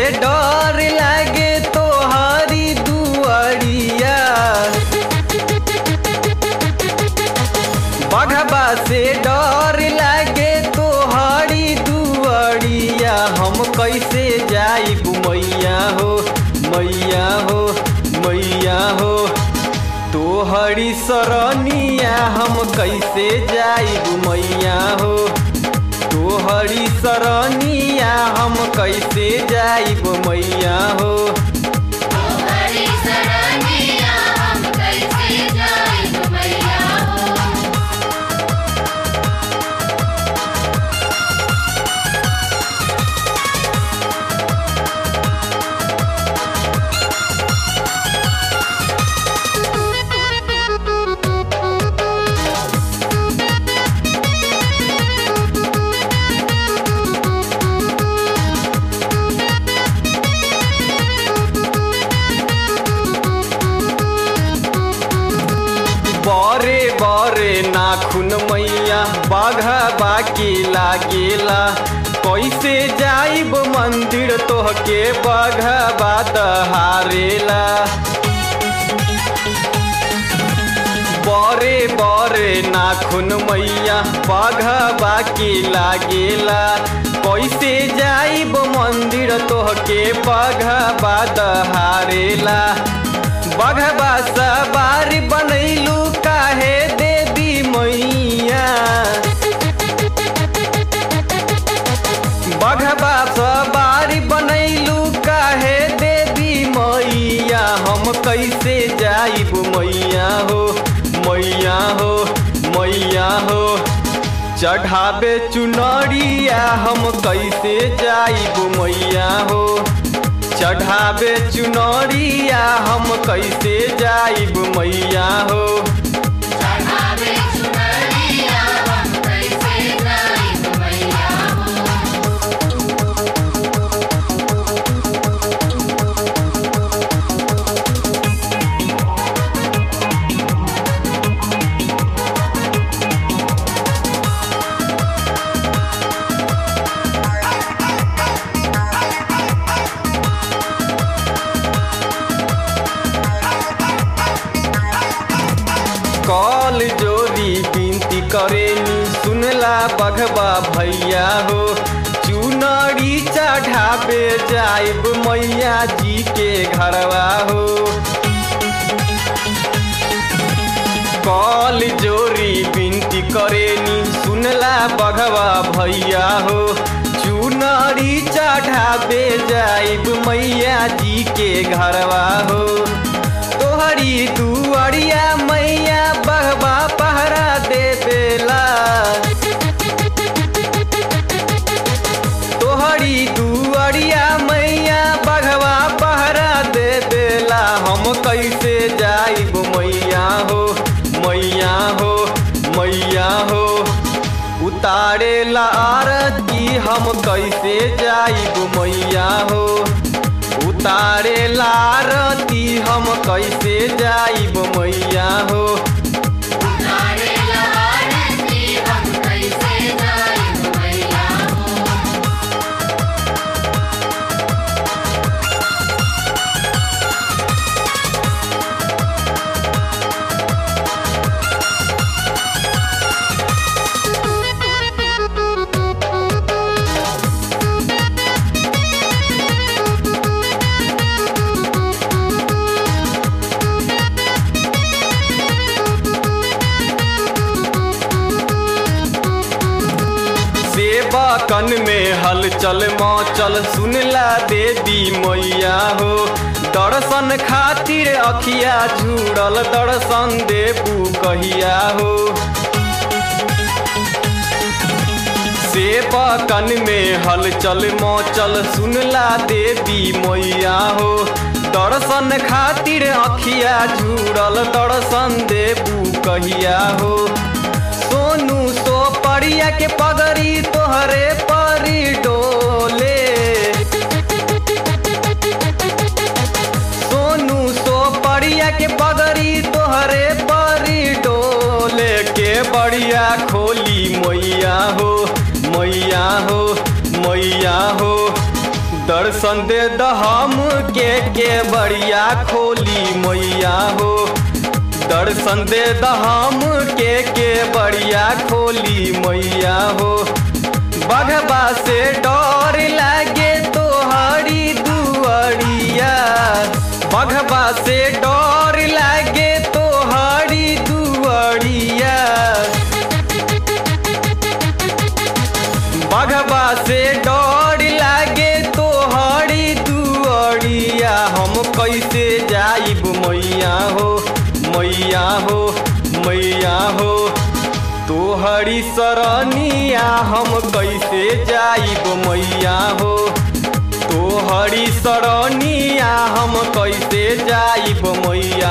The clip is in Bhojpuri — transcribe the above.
डर लागे तोहरी दुआरिया, बघवा से डर लागे तोहरी दुआरिया। हम कैसे जाइब मैया हो, मैया हो, मैया हो, तोहरी सरनिया हम कैसे जाइब मैया हो, तोहरी सरनिया हम कैसे जाइब मैया हो। तोहरी सरनिया हम कैसे जाइब मैया हो। बरे बरे नाखून मैया बघवा के लागेला, कैसे जाइब मंदिर तोहके बघवा दहारेला। बरे बरे नाखून मैया बघवा के लागेला, कैसे जाइब मंदिर तोहके बघवा दहारेला। बघवा सवारी बनैलू काहे देवी मैया, बघवा सवारी बनैलू काहे देवी मैया। हम कैसे जाइब मैया हो, मैया हो, मैया हो, चढ़ावे चुनरिया हम कैसे जाइब मैया हो, चढ़ावे चुनरिया हम कैसे जाइब मैया हो। चढ़ावे चुनरिया हम कैसे जाइब मैया कॉल जोरी विनती करेनी सुनला बघवा भैया हो, चुनरी चढ़ावे जाइब मैया जी के घरवा हो। कॉल जोरी विनती करेनी सुनला बघवा भैया हो, चुनरी चढ़ावे जाइब मैया जी के घरवा हो। तोहरी दुआरिया मैया बघवा पहरा देवेला, तोहरी दुआरिया मैया बघवा पहरा देवेला। हम कैसे जाइब मैया हो, मैया हो, मैया हो, उतारेला आरती हम कैसे जाइब मैया हो, उतारेला आरती हम कैसे जाइब मैया हो। उतारेला आरती हम कैसे जाइब मैया हो। सेवकन में हलचल मचल सुनला देवी मैया हो, दर्शन खातिर अखिया जुड़ल दर्शन देबू कहिया हो। सेवकन में हलचल मचल सुनला देवी मैया हो, दर्शन खातिर अखिया जुड़ल दर्शन देबू कहिया हो। सोनू सोपरिया के पगड़ी तोहरे परी डोले, सोनू सोपरिया के पगड़ी तोहरे परी डोले। के बड़िया खोली मैया हो, मैया हो, मैया हो, दर्शन दे दहम के बड़िया खोली मैया हो। दर्शन दे दहम के बड़िया खोली मैया हो। बघबा से डर लागे तोहरी दुआरिया। बघबा से डर लागे तोहरी दुआरिया। बघबा से डर लागे तोहरी दुआरिया। हम कैसे जाइब मैया हो, मैया हो, मैया हो। तोहरी सरनिया हम कैसे जाइब मैया हो। तोहरी सरनिया हम कैसे जाइब मैया